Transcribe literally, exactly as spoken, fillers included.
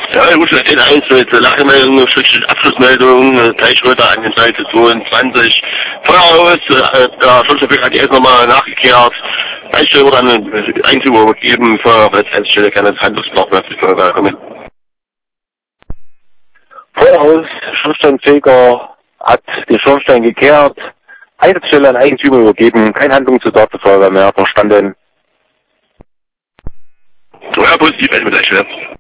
Ja, gut, wir stehen eins mit Lagemeldung, Abschlussmeldung, Teichröter an den Seite zweiundzwanzig. Feuer aus, äh, der Schutzverfügung hat jetzt nochmal nachgekehrt. Einstellung wurde an Eigentümer übergeben, für Letztendlich kann das Handlungsblock mehr für die Feuerwehr kommen. Feuerhaus, Schornsteinfeger hat den Schornstein gekehrt, Einsatzstelle an Eigentümer übergeben, kein Handlungsbedarf der Feuerwehr mehr verstanden. Ja, positiv, mit gleich wieder.